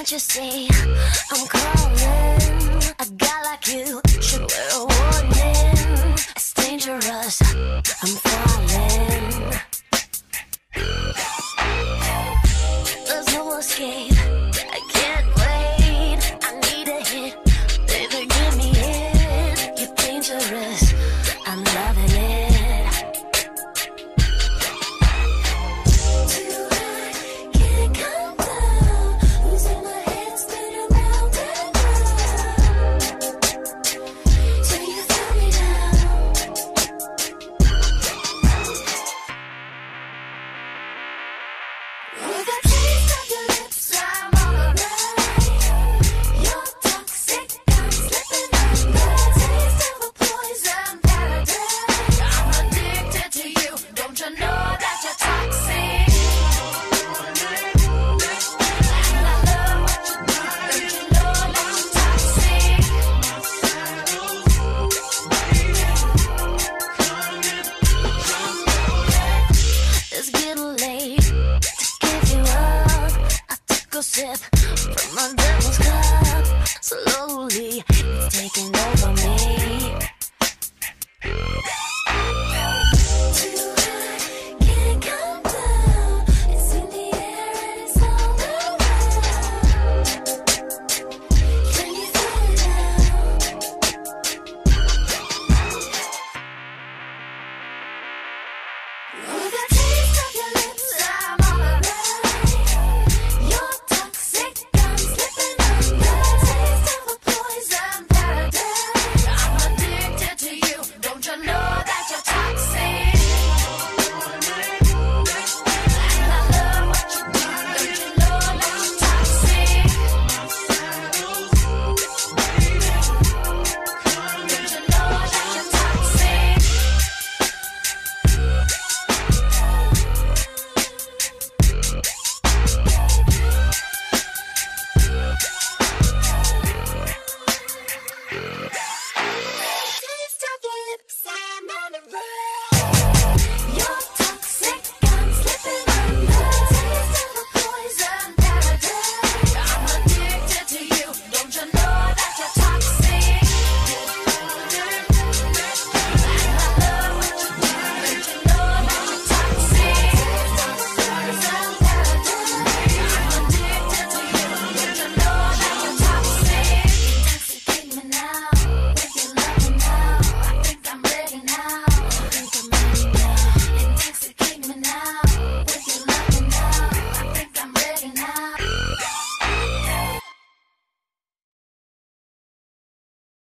Can't you see I'm calling? A guy like you should wear a warning. It's dangerous, I'm falling. There's no escape, I can't wait. I need a hit, baby, give me it. You're dangerous, I'm loving it. Too high, can't come down. Losing my head, spinning round and round. Till you throw me down. With a taste of your lips, I'm alright. You're toxic, I'm slipping under. Taste of a poison paradise. I'm addicted to you, don't you know that you're toxic? And I love what you do, don't you know that you're toxic? It's getting late to give you up. I took a sip from my devil's cup. Slowly, it's taking over me.